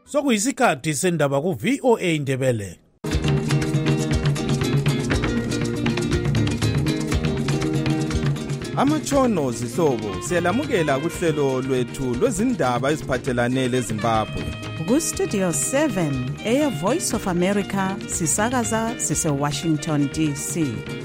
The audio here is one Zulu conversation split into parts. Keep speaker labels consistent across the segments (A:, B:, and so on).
A: Sokuyisikhathi sendaba ku VOA Indebele.
B: Amatshono zihlobo siyalamukela kuhlelo lwethu lwezindaba eziphathelane leZimbabwe.
C: Ku Studio 7 Air Voice of America sisakaza sise Washington DC.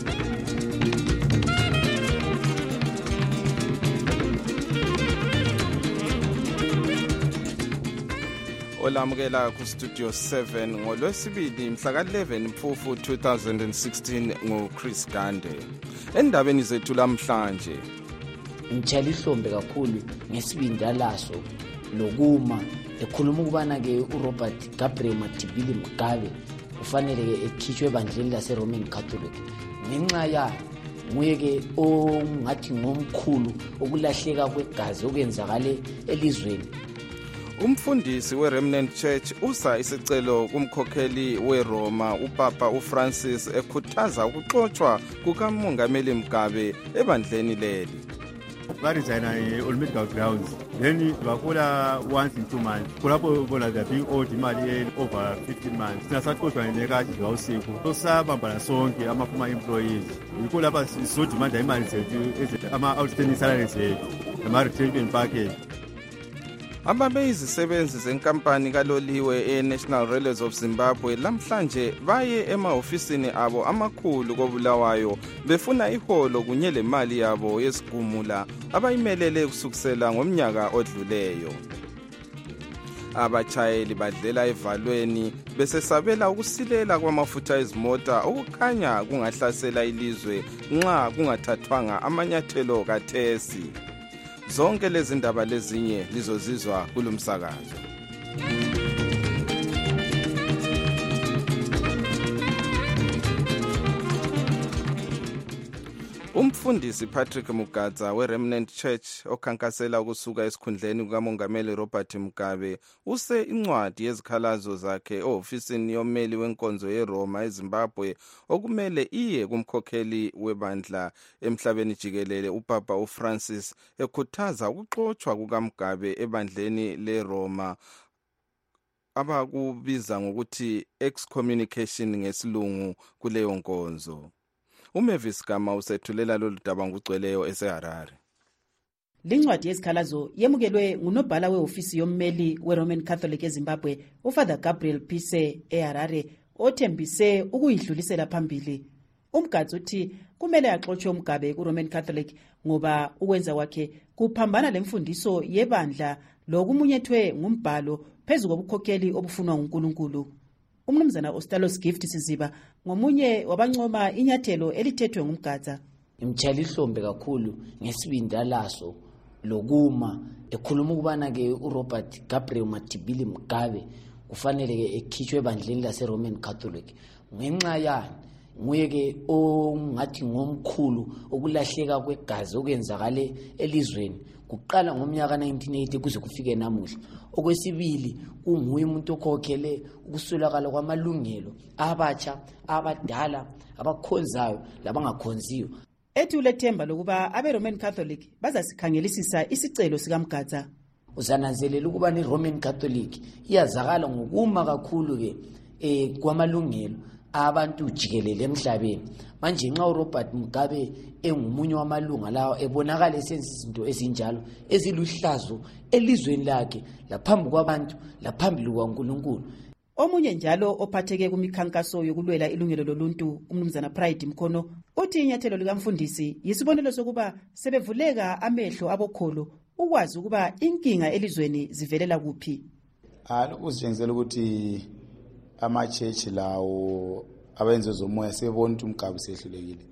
B: Olamukela ku Studio 7 ngolwesibili mhla ka-11 Mfumfu 2016 nguChris Gande. Endabeni zethu lamhlanje
D: ngitshela ihlombe kakhulu ngesibindalaso lokuma ekhuluma ukubana ke uRobert Gabriel Matibili Mugabe ufanele ke ekhishwe ebandleni laseRoman Catholic ngenxa ya nguye ke ongathi ngomkhulu okulahleka kwegazi okwenzakale elizweni.
B: Umfundisi weRemnant Church usa isicelo kumkhokheli weRoma uPapa uFrancis ekhuthaza ukuxoxwa kukamongameli Mugabe ebandleni leli.
E: Barizana on medical grounds. Then bakola once in 2 months. Kulapho bona they are being owed imali over 15 months. Sinasaqoqwa ngenkathi ngawusiku. Sosabamba sonke ama employees. Yikho lapha sizodimanda imali zethu ama outstanding salaries zethu. Ama retention package.
B: Ababeyizisebenzi zenkampani kaloliwe eNational Railways of Zimbabwe lamhlanje baye emaofisini abo amakhulu koBulawayo befuna iholo kunye lemali yabo yesigumula abayimelele kusukisela ngomnyaka odluleyo. Abachayeli badlela evalweni besesabela ukusilela kwamafutha ezimota okukhanya kungahlasela ilizwe nxa kungathathwanga amanyathelo kathesi. Zonke lezi ndaba lezinye lizozizwa kulomsakazo. Umfundisi Patrick Mugadza weRemnant Church okhankasela ukusuka esikhundleni kukamongameli Robert Mugabe use incwadi yezikhalazo zakhe eofisini yommeli wenkonzo yeRoma eZimbabwe okumele iye kumkhokheli webandla emhlabeni jikelele uPapa uFrancis ekhuthaza ukuxoxwa kukaMugabe ebandleni leRoma abakubiza ngokuthi excommunication ngesilungu kuleyo nkonzo. Umavis Gama usethulela lolu daba ngugcweleyo eseHarare.
F: Lincwadi yezikhalazo yemukelwe ngunobhala weofisi yommeli weRoman Catholic eZimbabwe uFather Gabriel Pise eHarare othembise ukuyidlulisela phambili. Umgadzi uthi kumele axoxwe uMugabe kuRoman Catholic ngoba ukwenza kwakhe kuphambana lemfundiso yebandla lokumunyethwe ngumbhalo phezu kobukhokheli obufunwa nguNkulunkulu. Umnumzana Ostalos Gift Siziba ngomunye wabancoma inyathelo elithethwe nguMgadza.
D: Ngitshela ihlombe kakhulu ngesibindalaso lokuma ekhuluma ukubana ke uRobert Gabriel Matibili Mugabe ufanele ke ekhishwe ebandleni laseRoman Catholic ngenxa yani nguye ke ongathi ngomkhulu okulahleka kwegazi okwenzakale elizweni kuqala ngomnyaka 1980 kuze kufike namuhla. Okwesibili unguye umuntu okhokhele ukuswelakala kwamalungelo abatsha abadala abakhonzayo labangakhonziyo.
F: Ethi ulethemba lokuba abeRoman Catholic bazasikhangelisisa isicelo sikaMgadza.
D: Uzananzelela ukuba neRoman Catholic iyazakala ngokuma kakhulu ke kwamalungelo abantu jikelele emhlabeni. Manje nxa uRobert Mugabe engumunye wamalunga lawo ebonakala esenza izinto ezinjalo eziluhlazo elizweni lakhe laphambi kwabantu laphambi kukaNkulunkulu.
F: Omunye njalo ophatheke kumikhankaso yokulwela ilungelo loluntu umnumzana Pride Mkhono uthi inyathelo likamfundisi yisibonelo sokuba sebevuleka amehlo abokholo ukwazi ukuba inkinga elizweni zivelela kuphi.
G: Uzitshengisela ukuthi ama-church lawo abenze zomoya sebona ukuthi uMugabe sehlulekile.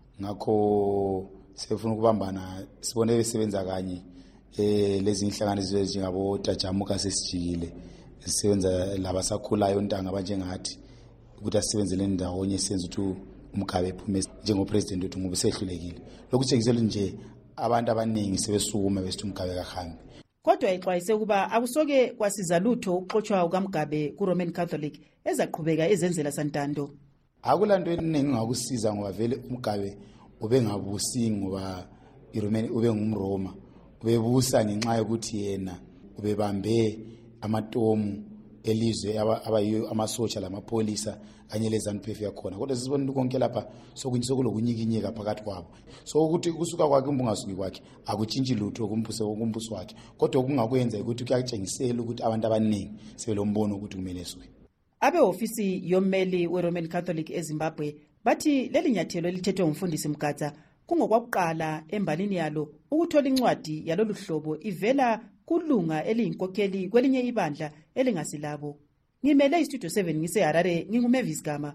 G: Ngakho sefuna ukubambana sibone besebenza kanye lezi inhlanganiso ezinjengabo Tajamuka sesijikile sisebenza labasakhulayo ontanga abanjengathi ukuthi asebenzele ndawonye senze ukuthi uMugabe ephume njengopresident wethu ngoba sehlulekile. Lokhu kuthengisela nje abantu abaningi sebesukuma besithi uMugabe kahambi.
F: Kodwa ixwayise ukuba akusoke kwasiza lutho ukuxoxwa kukaMugabe kuRoman Catholic ezaqhubeka ezenzela santando.
G: Akulanto eningi ngakusiza ngoba vele uMugabe ubengabusi ngoba iRoman ube ngumRoma ubebusa ngenxa yokuthi yena ubebambe amatomu elizwe abayiyo amasotsha lamapolisa kanye leZANU-PF yakhona. Kodwa sisibona konke lapha sokulokunyikinyeka phakathi kwabo. So ukuthi kusuka kwakhe umbungasuki kwakhe akutshintshi lutho kumbuso wakhe. Kodwa okungakwenza ukuthi kuyatshengisela ukuthi abantu abaningi sebelombono ukuthi kumele suke.
F: Abehofisi yommeli weRoman Catholic eZimbabwe bathi leli nyathelo elithethwe ngumfundisi Mgatsa kungokwakuqala embalini yalo ukuthola incwadi yalolu hlobo ivela kulunga eliyinkokheli kwelinye ibandla elingasilabo. Ngimele istudio 7 ngiseHarare, nginguMavis Gama.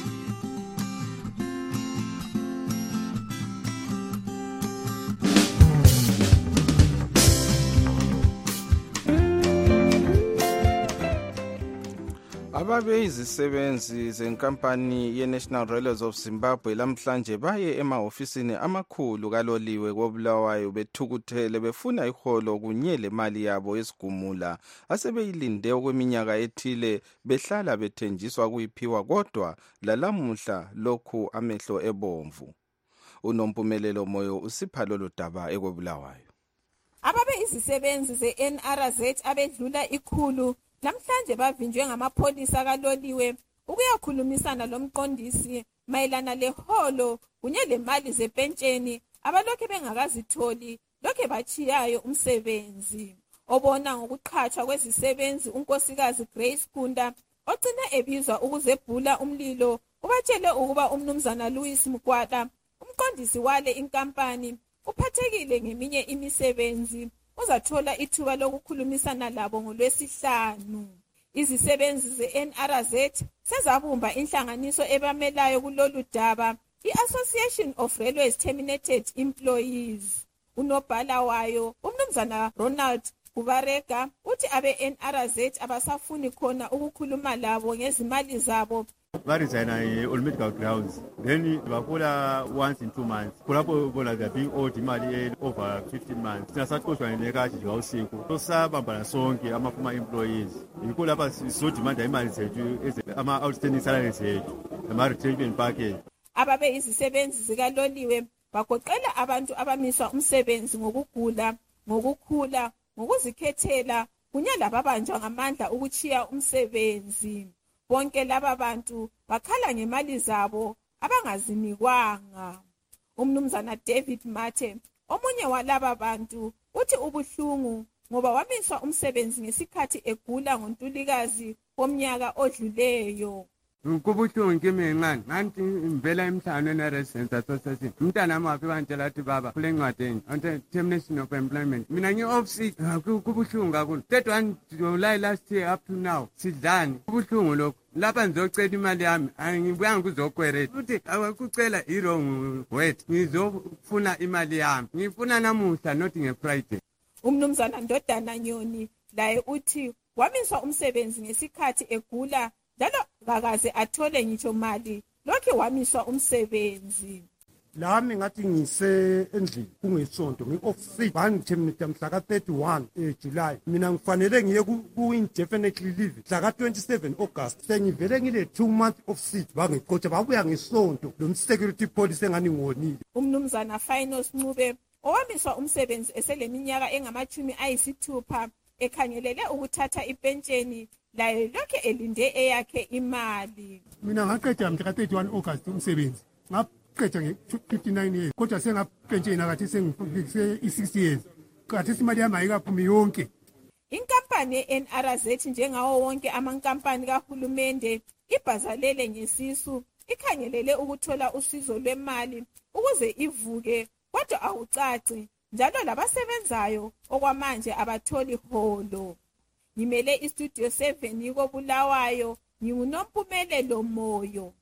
B: Ababe izisebenzi zenkampani ye-National Railways of Zimbabwe lamhlanje baye emahofisini amakhulu kaloliwe koBulawayo bethukuthele befuna iholo kunye lemali yabo yesigumula asebeyilinde okweminyaka ethile behlala bethenjiswa kuyiphiwa kodwa lalamuhla lokhu amehlo ebomvu. Unompumelelo Moyo usipha lolu daba ekobulawayo.
H: Ababe izisebenzi ze-NRZ abedlula ikhulu namhlanje bavinjwe ngamapholisa kaloliwe ukuyakhulumisana lomqondisi mayelana leholo kunye lemali zepentsheni abalokhe bengakazitholi lokhe bachiyayo umsebenzi. Obona ngokuqhatshwa kwezisebenzi unkosikazi Grace Kunda ogcina ebizwa ukuzebhula umlilo ubatshele ukuba umnumzana Louis Mkwala umqondisi wale inkampani uphathekile ngeminye imisebenzi uzathola ithuba lokukhulumisana labo ngoLwesihlanu. Izisebenzi ze-NRZ sezabumba inhlanganiso ebamelayo kulolu daba, i-Association of Railways Terminated Employees. Unobhala wayo umnumzana Ronald Kubarega uthi abe-NRZ abasafuni khona ukukhuluma labo ngezimali zabo.
E: Baresigna all medical grounds. Then bahola once in 2 months. Kulapho bona they are being owed imali over 15 months. Sinasaxoshwa ngenekathi ngawusiku. Sosabambana sonke ama-former employees. Yikho lapha sizodimanda imali zethu ama-outstanding salaries zethu ama-retention package.
H: Ababe izisebenzi zikaloliwe bagoqela abantu abamiswa umsebenzi ngokugula, ngokukhula, ngokuzikhethela kunye lababanjwa ngamandla ukuchiya umsebenzi. Bonke laba bantu bakhala ngemali zabo abangazinikwanga. Umnumzana David Mathe omunye walaba bantu uthi ubuhlungu ngoba wamiswa umsebenzi ngesikhathi egula ngoNtulikazi womnyaka odluleyo.
I: Kubuhlungu kimi encane ngathi ngivela emhlanganweni we-Residence Association umntana wami wafika wantshela athi baba kule ncwadi enje termination of employment mina ngi-off sick. Kubuhlungu kakhulu kodwa July last year up to now sidlani kubuhlungu lokho. Lapha ngizocela imali yami angibuya ngikuzokwereta uthi akucela i-wrong word ngizofuna imali yami ngifuna namuhla not nge-Friday.
H: Umnumzana Ndodana Nyoni laye uthi wamiswa umsebenzi ngesikhathi egula njalo kakaze athole ngitsho mali lokhe wamiswa umsebenzi.
J: Lami ngathi ngise endlini kungesonto ngi-off sick bangithemnita mhla ka-31 July mina ngifanele ngiye ku-indefinitely leave mhla ka-27 August sengivele ngile 2 month of sick bangiqotsha babuya ngesonto lo security police engani ngonile.
H: Umnumzana Finos Ncube owamiswa umsebenzi eseleminyaka engama-60 ekhangelele ukuthatha ipentsheni laye lokhe elinde eyakhe imali.
J: Mina ngaqeda mhla ka-31 August umsebenzi ngaqeda nge-59 years kodwa sengapentsheni akathi sengifikise i-60 years kathi imali yami ayikaphumi yonke.
H: Inkampani ye-NRZ njengawo wonke amankampani kahulumende ibhazalele ngesisu ikhangelele ukuthola usizo lwemali ukuze ivuke kodwa awucaci njalo labasebenzayo okwamanje abatholi holo. Ngimele istudio 7 yiko Bulawayo nginguNompumelelo Moyo.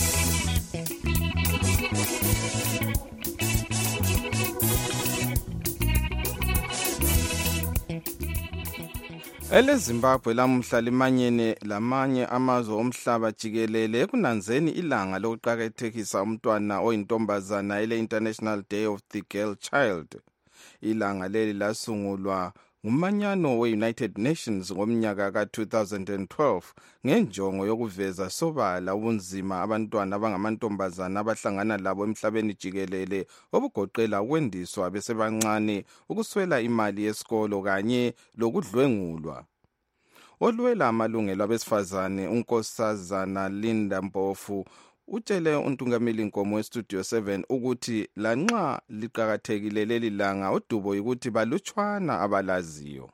B: EleZimbabwe lamuhla limanyene lamanye amazwe omhlaba jikelele ekunanzeni ilanga lokuqakathekisa umntwana oyintombazana ele-International Day of the Girl Child. Ilanga leli lasungulwa ngumanyano we-United Nations ngomnyaka ka-2012 ngenjongo yokuveza sobala ubunzima abantwana abangamantombazana abahlangana labo emhlabeni jikelele obugoqela ukwendiswa besebancane, ukuswela imali yesikolo kanye lokudlwengulwa. olwela amalungelo abesifazane unkosazana Linda Mpofu utshele uNtungameli Nkomo weStudio 7 ukuthi lanxa liqhakathekile leli langa udubo ukuthi balutshwana abalaziyo.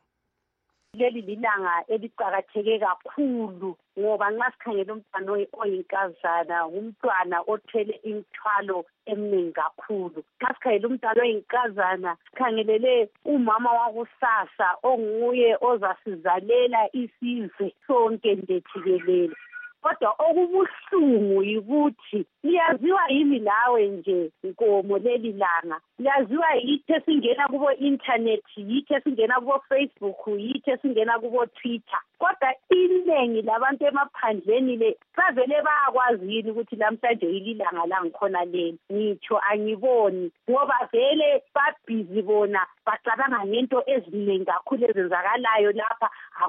K: Leli lilanga eliqhakatheke kakhulu ngoba nxa sikhangela umntwana oyinkazana umntwana othwele imithwalo eminingi kakhulu. Nxa sikhangela umntwana oyinkazana sikhangelele umama wakusasa onguye ozasizalela isizwe sonke ndejikelele. Kodwa okubuhlungu yikuthi liyaziwa yimi lawe nje Nkomo leli langa. Liyaziwa yithi esingena kubo internet, yithi esingena kubo Facebook, yithi esingena kubo Twitter. Kodwa iningi labantu emaphandleni le savele bayakwazi yini ukuthi namhlanje ililanga la ngikhona leli. Ngitsho angiboni ngoba vele babhizi bona bacabanga ngento eziningi kakhulu ezenzakalayo lapha.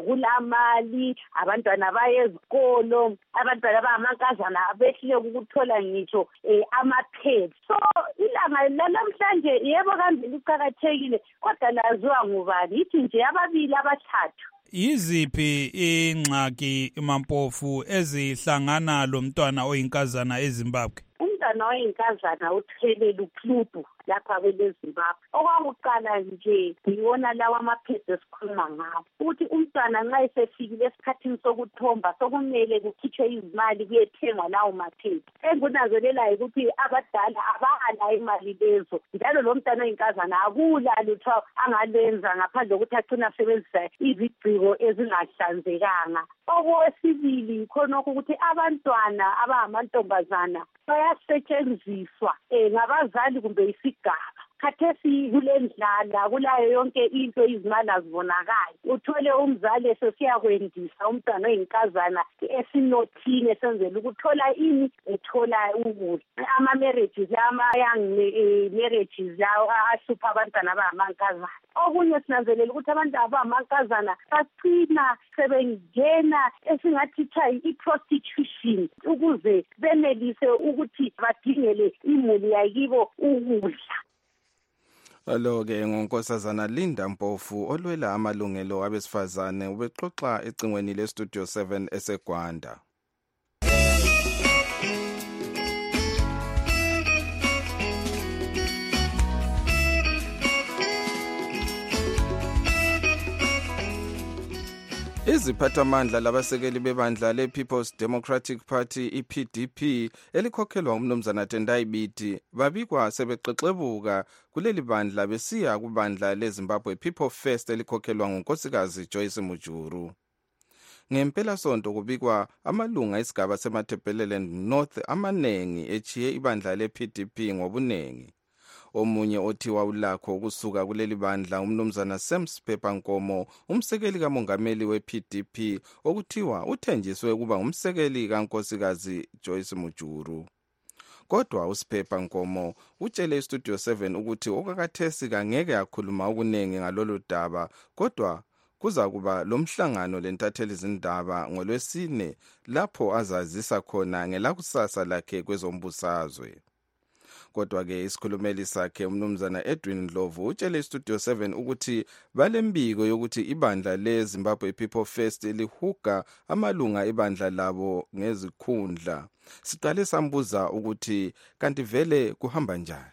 K: Akulamali, abantwana baye ezikolo, abantwana abangamankazana behlile ukuthola ngitsho ama-pads. So ilanga namhlanje yebo kambe liqhakathekile kodwa laziwa ngubani? Yithi nje ababili abathathu.
A: Yiziphi ingxaki Mampofu ezihlangana lo mntwana oyinkazana eZimbabwe?
K: Umntwana oyinkazana uthwele lukhlubu lapha kweleZimbabwe. Okwakuqala nje ngiyona lawa amaphedi esikhuluma ngawo ukuthi umntwana nxa esefikile esikhathini sokuthomba sokumele kukhitshwe izimali kuyethengwa lawo maphedi. Engunanzelelayo ukuthi abadala abala imali lezo njalo lo mntwana oyinkazana akula lutho angalenza ngaphandle kokuthi acina asebenzisa izigciko ezingahlanzekanga. Okwesibili khonokho ukuthi abantwana abangamantombazana bayasetshenziswa ngabazali kumbe isigaba. Khathesi kulendlala kulayo yonke into izimali azibonakali. Uthole umzali esesiyakwendisa umntwana oyinkazana esinothini esenzela ukuthola ini ethola ukudla. Ama-marriages young marriages ahlupha abantwana abangamankazana. Okunye sinanzelela ukuthi abantu abangamankazana bacina sebengena esingathi i-prostitution ukuze benelise ukuthi badingele imuli yakibo ukudla.
B: Alo-ke ngonkosazana Linda Mpofu olwela amalungelo abesifazane ubexoxa ecingweni leStudio 7 eseGwanda. Iziphathamandla labasekeli bebandla le-People's Democratic Party i-PDP elikhokhelwa umnumzana Tendai Biti babikwa sebexexebuka kuleli bandla besiya kubandla leZimbabwe People First elikhokhelwa ngunkosikazi Joyce Mujuru. Ngempela sonto kubikwa amalunga esigaba seMatabeleland North amanengi echiye ibandla le-PDP ngobunengi. Omunye othiwa ulakho ukusuka kuleli bandla umnumzana Sam Nkomo umsekeli kamongameli we-PDP okuthiwa uthenjiswe ukuba umsekeli kankosikazi Joyce Mujuru. Kodwa uSiphepa Nkomo utshele iStudio 7 ukuthi okakathesi kangeke akhuluma okunengi ngalolu daba kodwa kuza kuba lomhlangano lentatheli izindaba ngoLwesine lapho azazisa khona ngelakusasa lakhe kwezombusazwe. Kodwa-ke isikhulumeli sakhe umnumzana Edwin Ndlovu utshele iStudio 7 ukuthi balembiko yokuthi ibandla leZimbabwe People First lihuga amalunga ibandla labo ngezikhundla. Siqale sambuza ukuthi kanti vele kuhamba njani?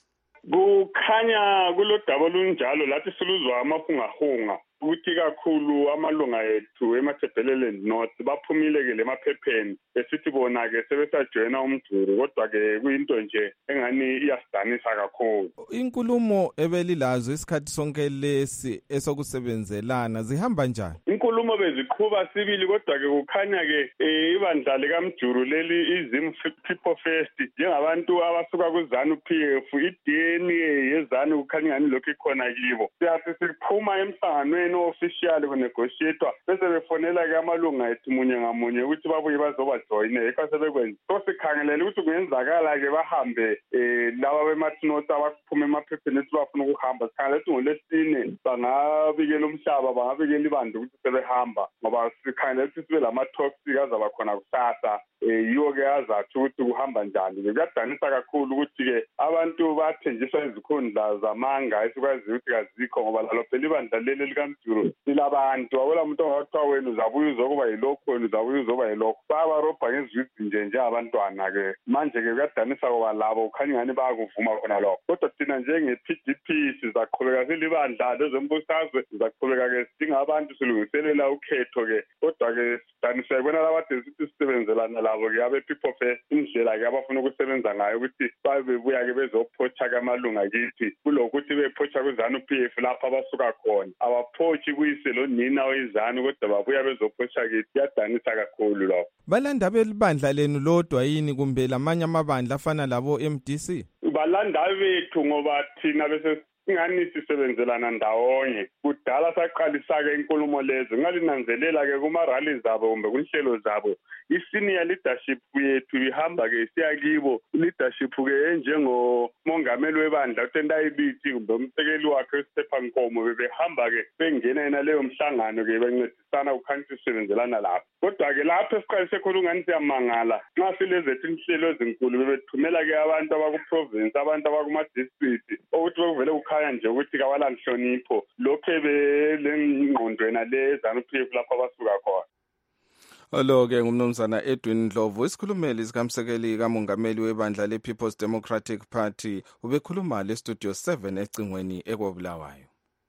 L: Kukhanya kulodaba olunjalo lathi siluzwa amafungahunga ukuthi kakhulu amalunga ethu eMatabeleland North baphumile-ke lemaphepheni besithi bona-ke sebesajoyina umduru kodwa-ke kuyinto nje engani iyasidanisa kakhulu.
B: Inkulumo ebelilazo isikhathi sonke lesi esokusebenzelana zihamba njani?
L: Inkulumo beziqhuba sibili kodwa-ke kukhanya-ke ibandla likaMjuru leli izim People First njengabantu abasuka kuZANU-PF ideni yezanu kukhanya ngani lokhu ikhona kibo. Siyathi siphuma emhlanganweni official kunegotiatwa bese befonela-ke amalunga ethu munye ngamunye ukuthi babuye bazobajoyine yikho sebekwenza. So sikhangelele ukuthi kungenzakala-ke bahambe laba bemathinothi abaphuma emaphepheni ethi bafuna ukuhamba. Sikhangelele ukuthi ngoLwesine bangabikela umhlaba bangabikela ibandla ukuthi sebehamba ngoba sikhangelele ukuthi sibe lama-talks azaba khona kusasa yiwo-ke azathi ukuthi kuhamba njani. Kuyadanisa kakhulu ukuthi-ke abantu bathenjiswa izikhundla zamanga esikwaziyo ukuthi kazikho ngoba lalo phela ibandla leli likaMduru lilabantu. Akula muntu ongathiwa wena uzabuya uzokuba yilokhu, wena uzabuya uzoba yilokhu. Bayabarobha ngezizwi njengabantwana-ke. Manje-ke kuyadanisa ngoba labo kukhanya ingani bayakuvuma khona lokho. Kodwa thina njenge-PDP sizaqhubeka silibandla lezombusazwe, sizaqhubeka-ke sidinga abantu silungiselela ukhetho-ke. Kodwa-ke sidaniswa yibona labade sithi sisebenzelana labo-ke abe-People First indlela-ke abafuna ukusebenza ngayo ukuthi babebuya-ke bezophotsha-ke amalunga kithi kulokuthi bephotsha kwiZANU-PF lapho abasuka khona. Abaphotshi kuyise lo nina wezanu kodwa babuya bezophotsha kithi. Kuyadanisa kakhulu lokho.
B: Balanda belibandla lenu lodwa yini kumbe lamanye amabandla afana labo MDC?
L: Balanda bethu ngoba thina bese ingani sisebenzelana ndawonye. Kudala saqalisa-ke inkulumo lezo ngalinanzelela-ke kuma-rally zabo kumbe kunhlelo zabo. I-senior leadership yethu ihamba-ke siya kibo. Leadership-ke enjengomongameli webandla uTendayibithi kumbe umsekeli wakhe uStephan Nkomo bebehamba-ke bengena yena leyo mhlangano-ke bencedisana kukhanya sisebenzelana lapho. Kodwa-ke lapho esiqalise khona ungani siyamangala nxa silezethu inhlelo ezinkulu bebethumela-ke abantu abaku-province, abantu abakuma-district ukuthi bekuvele kukhanya nje ukuthi kawalanhlonipho lokho belengqondwena leZANU-PF lapho abasuka khona.
B: Olo-ke ngumnumzana Edwin Ndlovu, isikhulumeli sikamsekeli kamongameli webandla le-People's Democratic Party, ubekhuluma le-Studio 7 ecingweni ekwabulawayo.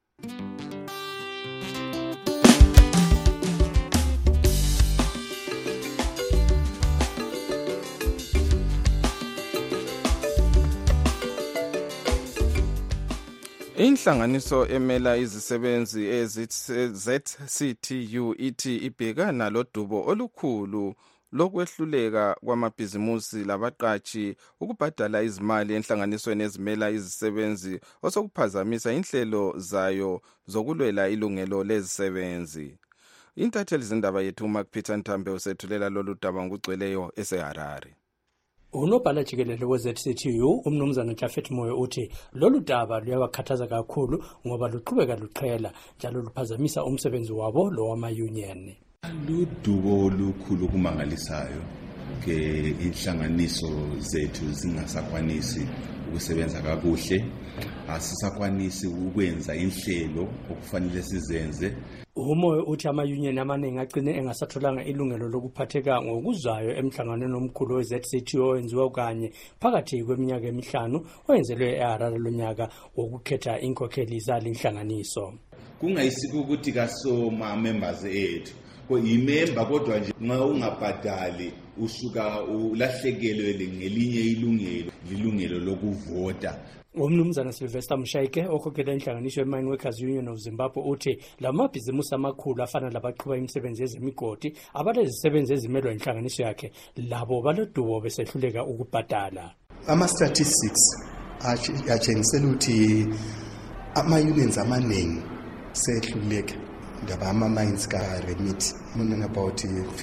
B: Inhlanganiso emela izisebenzi ZCTU ithi ibhekana lodubo olukhulu lokwehluleka kwamabhizimusi labaqatshi ukubhadala izimali enhlanganisweni ezimela izisebenzi osokuphazamisa inhlelo zayo zokulwela ilungelo lezisebenzi. Intatheli zindaba yethu uMark Peter Ntambe usethulela lolu daba ngugcweleyo eseHarare.
M: Unobhala jikelele we-ZCTU umnumzana Jafet Moyo uthi lolu daba luyabakhathaza kakhulu ngoba luqhubeka luqhela njalo luphazamisa umsebenzi wabo lo wama-union.
N: Ludubo olukhulu kumangalisayo ke inhlanganiso zethu zingasakwanisi ukusebenza kakuhle, asisakwanisi ukwenza inhlelo okufanele sizenze.
M: Umoyo uthi ama-union amaningi agcine engasatholanga ilungelo lokuphatheka ngokuzayo emhlanganweni omkhulu we-ZCTU owenziwa kanye phakathi kweminyaka emihlanu oyenzelwe eHarare lonyaka wokukhetha inkokheli zali inhlanganiso.
N: Kungayisiko ukuthi kasoma-members ethu imemba kodwa nje nxa ungabhadali usuka ulahlekelwe ngelinye ilungelo lokuvota.
M: Umnumzana Sylvester Mshayike okhokhela inhlanganiso ye-Mine Workers Union of Zimbabwe uthi lamabhizimusi amakhulu afana labaqhuba imisebenzi yezemigodi abalezisebenzi ezimelwa inhlanganiso yakhe labo balodubo besehluleka ukubhadala.
O: Ama-statistics atshengisela ukuthi ama-unions amaningi sehluleka ndaba ama-mines ka-remit. About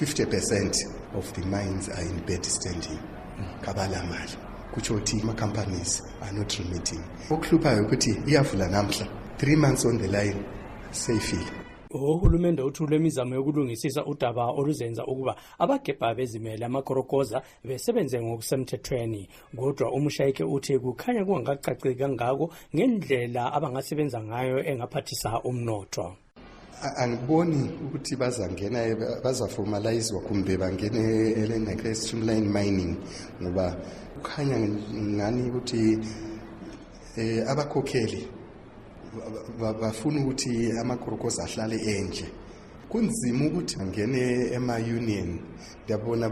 O: 50% of the mines are in bad standing. Kabala mali. Kutsho ukuthi ama-companies are not remitting. Okuhluphayo ukuthi iyavula namhla 3 months on the line seyifile.
M: Uhulumende uthule imizamo yokulungisisa udaba oluzenza ukuba abagebha bezimele amakorokoza besebenze ngokusemthethweni. Kodwa uMshayike uthi kukhanya kungakacaci kangako ngendlela abangasebenza ngayo engaphathisa umnotho.
O: Angiboni ukuthi bazangena bazaformalizewa kumbe bangene elena streamline mining ngoba kukhanya ngani ukuthi abakhokheli bafuna ukuthi amakorokoza ahlale enje. Kunzima ukuthi bangene ema-union. Ndiyabona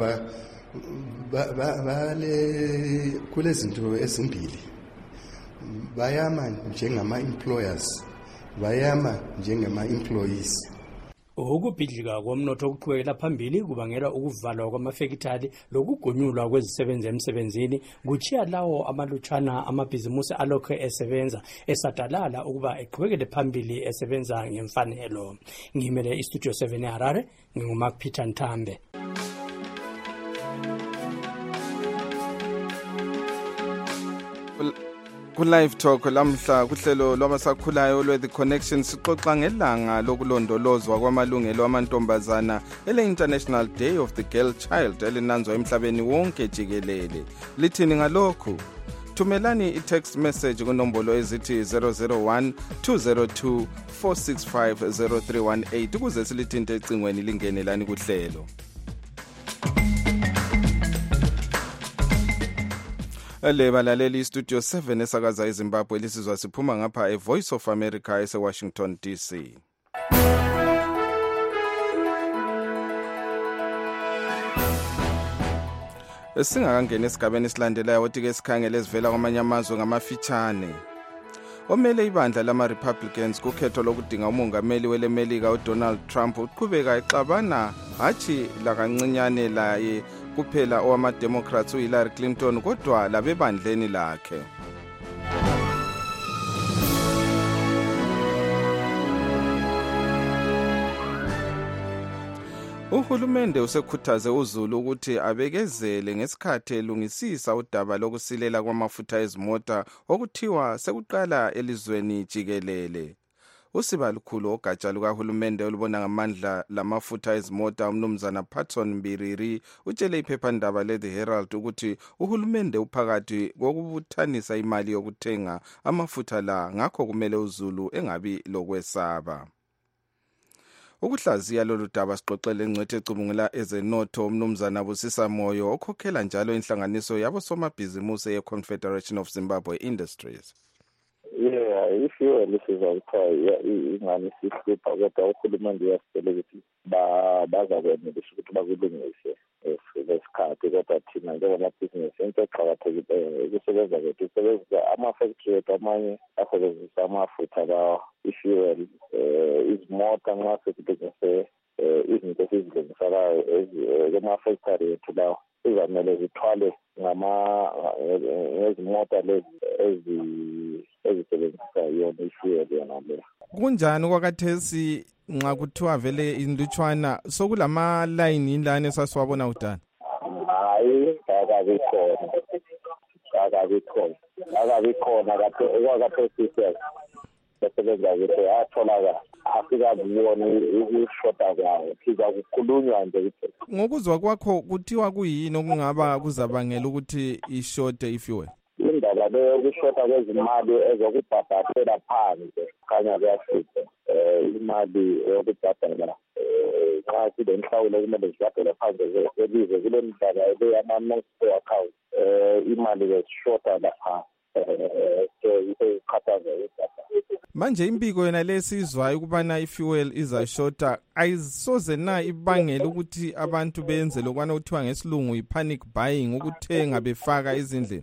O: bale kulezinto ezimbili. Bayama njengama-employers, bayama njengama-employees.
M: Ukubhidlika komnotho okuqhubekela phambili kubangela ukuvalwa kwamafekithali lokugonyulwa kwezisebenzi emsebenzini kuchiya lawo amalutshwana amabhizimusi alokho esebenza esadalala ukuba eqhubekele phambili esebenza ngemfanelo. Ngimele iStudio 7 eHarare, nginguMark Peter Ntambe.
B: Ku-Live Talk lamhla kuhlelo lwabasakhulayo lwe-The Connection sixoxa ngelanga lokulondolozwa kwamalungelo amantombazana ele-International Day of the Girl Child elinanzwa emhlabeni wonke jikelele. Lithini ngalokhu? Thumelani i-text message kunombolo ezithi 001 202 465 0318 ukuze silithinte ecingweni lingene lani kuhlelo. Le balaleli Studio 7 esakaza eZimbabwe lisizwa siphuma ngapha eVoice of America eseWashington DC. Singakangena esigabeni esilandelayo ukuthi ke sikhangele esivela kwamanye amazwe ngamafitshane. Omele ibandla lama-Republicans kukhetho lokudinga umongameli welemelika uDonald Trump uqhubeka exabana hatshi lakancinyane laye kuphela owama-Democrats uHillary Clinton kodwa labebandleni lakhe. Uhulumende usekhuthaze uZulu ukuthi abekezele ngesikhathi elungisisa udaba lokusilela kwamafutha ezimota okuthiwa sekuqala elizweni jikelele. Usiba lukhulu ogatsha lukahulumende olubona ngamandla lamafutha ezimota umnumzana Patson Mbiriri utshele iphephandaba le-The Herald ukuthi uhulumende uphakathi kokubuthanisa imali yokuthenga amafutha la ngakho kumele uZulu engabi lokwesaba. Ukuhlaziya lolu daba sixoxele ingcwethe ecubungula ezenotho umnumzana Busisa Moyo okhokhela njalo inhlanganiso yabosomabhizimusi ye-Confederation of Zimbabwe Industries.
P: Ifuel lisizwa kuthiwa ingane sihlupha kodwa uhulumende uyasitshela ukuthi bazakwenelisa ukuthi bakulungise lesikhathi kodwa thina njengomabhizinisi into eqakathekileyo ukusebenza kwethu usebenzisa ama-factory ethu amanye asebenzisa amafutha lawo ifuel izimota nxa sesilungise izinto esizilungiselayo kuma-factory ethu lawo kuzamele zithwale ngezimota lezi ezisebenzisa yona ifuel yona leyo.
B: Kunjani okwakhathesi nxa kuthiwa vele indutshwana sokulama-line yinlane esasiwabona kudala?
P: Hayi, akabi khona okwakhathesi sesebenza ukuthi atholakala asikaboni ukushoda kwayo siza kukhulunywa nje.
B: Ngokuzwa kwakho kuthiwa kuyini okungaba kuzabangela ukuthi ishode ifuel?
P: Indaba leyo yokushoda kwezimali ezokubhadalela phansi khanya kuyasipha imali yokubhadala nxa silenhlawulo kumele zibhadele phansi elize kule ndaba eyama-non-store account imali beshoda lapha
B: manje impiko yona lesizwayo ukubana ifuel izashota ayisoze na ibangela ukuthi abantu benze lokwana kuthiwa ngesilungu i-panic buying ukuthenga befaka ezindlini?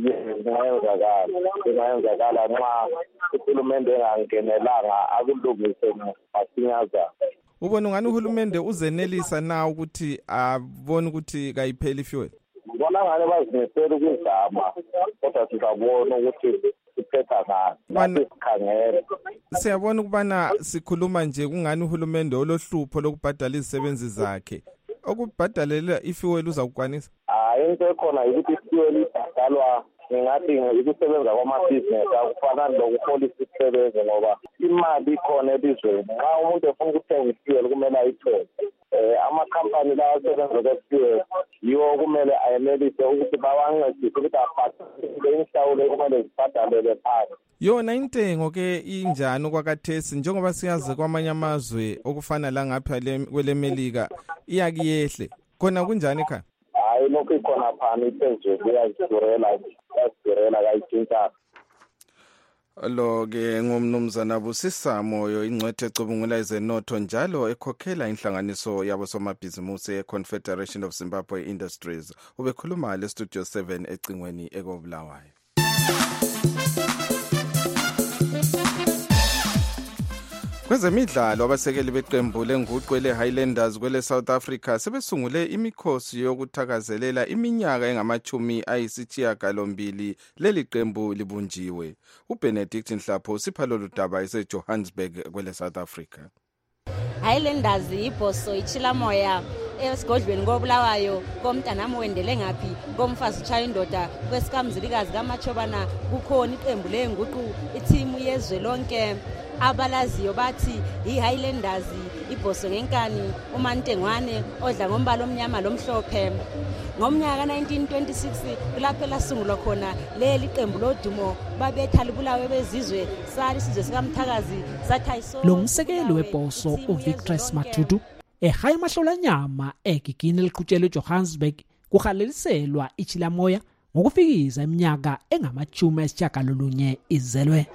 P: Ingayenzakala nxa uhulumende engangenelanga akulungise masinyazana.
B: Ubona ungani uhulumende uzenelisa na ukuthi abone ukuthi kayipheli ifuel?
P: Ngibona ngane bazimisela ukuzama kodwa sizabona ukuthi siphetha ngani sikhangele.
B: Siyabona ukubana sikhuluma nje kungani uhulumende olohlupho lokubhadala izisebenzi zakhe. Okubhadalela ifuel uzakukwanisa?
P: Into ekhona ukuthi ifuel ibhadalwa ngingathi ukusebenza kwamabhizinesi akufanani lokuholisa isisebenzi ngoba imali ikhona elizweni. Nxa umuntu efuna ukuthenga ifuel kumele ayithole. Amakhampani lawa asebenza kwefuel yiwo kumele ayenelise ukuthi bawancedise ukuthi abhadale inhlawulo kumele zibhadalele phansi.
B: Yona intengo ke injani okwakhathesi njengoba siyazi kwamanye amazwe okufana la ngapha kwelemelika iyakiyehle khona kunjani ekhaya?
P: Hayi lokhu ikhona phana iphezulu iyazidurela kayitshintshana.
B: Lo-ke ngumnumzana Busisa Moyo ingcwethe ecubungula ezenotho njalo ekhokhela inhlanganiso yabosomabhizimusi ye-Confederation of Zimbabwe Industries. Ubekhuluma le-Studio 7 ecingweni ekobulawayo. Kwezemidlalo abasekeli beqembu lenguqu ele-Highlanders kwele South Africa sebesungule imikhosi yokuthakazelela iminyaka engama-80 leli qembu libunjiwe. uBenedict Nhlapho usipha lolu daba eseJohannesburg kwele South Africa.
Q: Highlanders ibhoso ichilamoya esigodlweni koBulawayo komntanami wendele ngaphi komfazi ushaya indoda kwesikamzilikazi kaMachobana kukhona iqembu lenguqu ithimu yezwe lonke abalaziyo bathi iHighlanders ibhoso ngenkani uMantengwane odla ngombala omnyama lomhlophe ngomnyaka 1926 kulapho lasungulwa khona leli qembu lodumo babetha libulawe bezizwe sali sizwe sikaMthakazi sathayiso
R: lo umsekeli webhoso uVictor Matutu ehaya amahlolanyama egigini eliqhutshelwe eJohannesburg kuhaleliselwa iChilamoya ngokufikiza iminyaka engamachumi ayisitshagalolunye izelwe.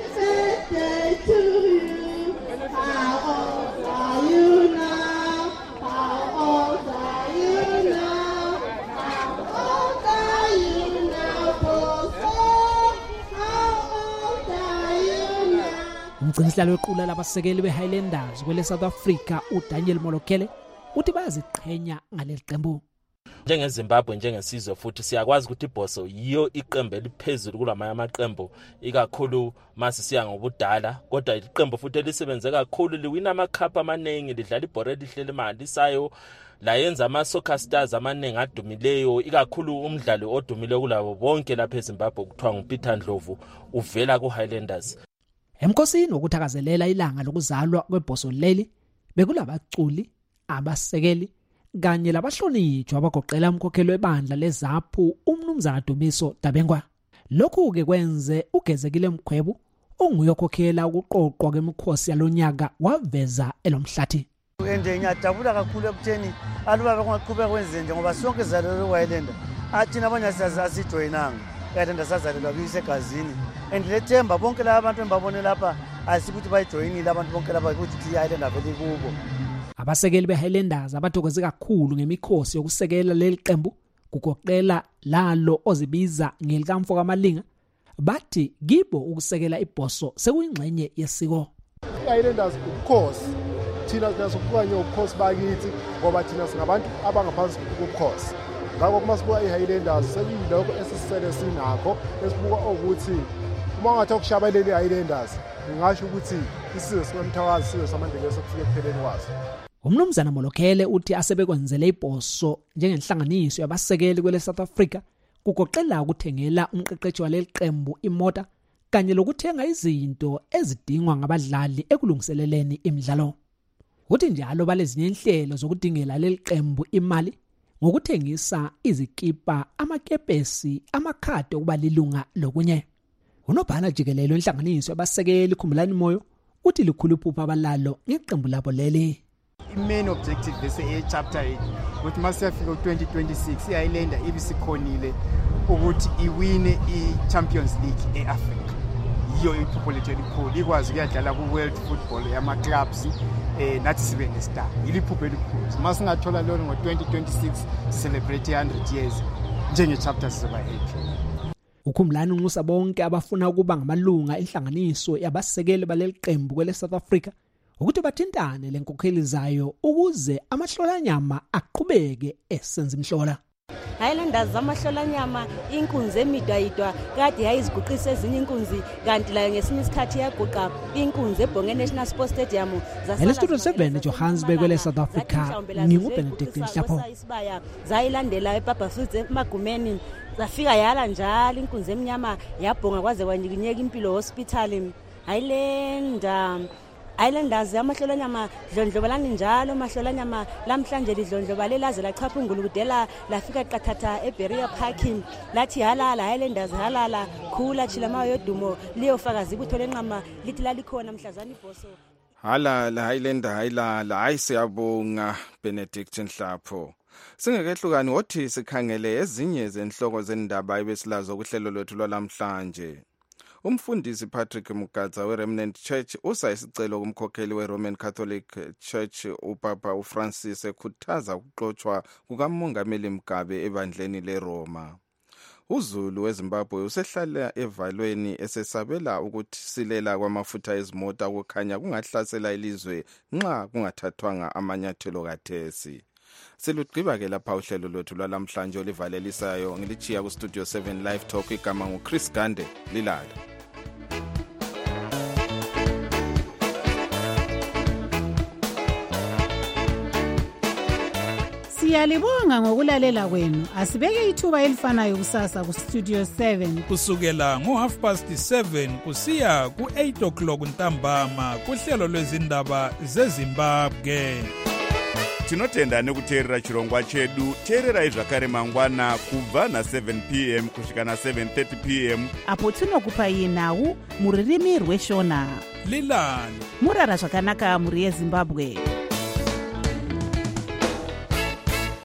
R: Umgcinisihlalo wequla labasekeli beHighlanders kwele South Africa uDaniel Molokele uthi bayaziqhenya ngaleli qembu.
S: NjengeZimbabwe njengesizwe futhi siyakwazi ukuthi ibhoso yiyo iqembu eliphezulu kulamanye amaqembu ikakhulu mase siya ngobudala kodwa iqembu futhi elisebenze kakhulu liwina amacup amanengi lidlala ibhora elihlele imali sayo la yenza ama-soccer stars amaningi adumileyo ikakhulu umdlali odumile kulabo bonke lapha eZimbabwe kuthiwa nguPeter Ndlovu uvela kuHighlanders.
R: Emkhosini wokuthakazelela ilanga lokuzalwa kwebhoso leli bekulabaculi abasekeli kanye labahlonitshwa abagoqela umkhokheli webandla leZAPHU umnumzana Dumiso Dabengwa. Lokhu ke kwenze ugezekile Mkhwebu onguyokhokhela ukuqoqwa kwemikhosi yalonyaka waveza elomhlathi.
T: Ngiyajabula kakhulu ekutheni aluba bekungaqhubeka kwenze nje ngoba sonke zalelo kwaYilander athina abanye asijoyinanga yathanda sazalelwa kuyisegazini andilethemba bonke laba abantu embabone lapha asikuthi bayijoyinile abantu bonke laba ukuthi iYilander vele kubo.
R: Abasekeli beHighlanders abathokoze kakhulu ngemikhosi yokusekela leli qembu kugoqela lalo ozibiza ngelikamfo kaMalinga bathi kibo ukusekela ibhoso sekuyingxenye yesiko.
U: iHighlanders ukhosi thina sinasokuqanya ukhosi bakithi ngoba thina singabantu abangaphansi kokhosi ngakho kuma sibuka iHighlanders sekuyiloko esisele sinakho esibuka ukuthi uma ungathi ukushaba leli iHighlanders ngingasho ukuthi isizwe sikamthakazi sizwe samandebele sokufika ekupheleni kwaso.
R: Umnumzana Molokele uthi asebekwenzele ibhoso njengenhlanganiso yabasekeli kwele South Africa kugoqela ukuthengela umqeqeshi waleli qembu imota kanye lokuthenga izinto ezidingwa ngabadlali ekulungiseleleni imidlalo. Uthi njalo balezinye inhlelo zokudingela leli qembu imali ngokuthengisa izikipa, amakepesi, amakhadi okuba lilunga lokunye. Unobhala jikelelo inhlanganiso yabasekeli Khumbulani Moyo uthi likhulu iphupho abalalo ngeqembu labo leli.
V: Main objective bese chapter 8 ukuthi masiyafika ku2026 iHighlander ibisikhonile ukuthi iwine iChampions League eAfrica. Yiyo iphupho lethu elikhulu ikwazi ukuyadlala kuWorld Football yama clubs nathi sibe nestar. Iliphupho elikhulu. Masingathola lona ngo2026 celebrate 100 years njenge chapters zoba 8.
R: Ukhumbulani unxusa bonke abafuna ukuba ngamalunga enhlanganiso yabasekeli baleli qembu kwele South Africa ukuthi bathintane lenkokheli zayo ukuze amahlolanyama aqhubeke esenza imhlola.
Q: Highlanders zamahlolanyama inkunzi emidwayidwa kade yayiziguqisa ezinye inkunzi kanti la ngesinye isikhathi yaguqa inkunzi eBhonge National Sports Stadium
R: Studio 7 eJohannesburg kwele South Africa nginguBenedict Nhlapho.
Q: Zayilandela eBabafoods emagumeni zafika yala njalo inkunzi emnyama yabhonga kwaze kwanyikinyeka impilo hospital. Highlanders amahlolanyama dlondlobalani njalo mahlolanyama lamhlanje lidlondloba lelaze lachaphungula kudela lafika qathatha eBeria Parking lathi halala Highlanders halala khula Chilamayo yodumo liyofakaza ibutho lenqama lithi lalikhona mhlazana ibhoso
B: halala Highlander hayilala hayi siyabonga Benedict Nhlapho. Singekehlukani wothi sikhangele ezinye zenhloko zendaba ebesilazo kuhlelo lwethu lwalamhlanje. Umfundisi Patrick Mugadza weRemnant Church usayisicelo kumkhokheli weRoman Catholic Church uPapa uFrancis ekhuthaza ukuxoxwa kukamongameli Mugabe ebandleni leRoma. uZulu weZimbabwe usehlala evalweni esesabela ukuthi silela kwamafutha ezimota kukhanya kungahlasela ilizwe nxa kungathathwanga amanyathelo kathesi. Silugqiba ke lapha uhlelo lwethu lwalamhlanje olivalelisayo ngilichiya ku Studio 7 Live Talk igama nguChris Gande lilala.
C: Siyalibonga ngokulalela kwenu. Asibeke ithuba elifanayo kusasa ku Studio 7
A: kusukela ngo7:30 kusiya ku8 o'clock ntambama kuhlelo lwezindaba zeZimbabwe.
D: Tinotenda nekuteerera chirongwa chedu. Teererai zvakare mangwana kubva na7 p.m. kusvika na7:30 p.m.
W: apo tinokupai nhau muririmi rweshona.
A: Lilani
W: murara zvakanaka muri yeZimbabwe.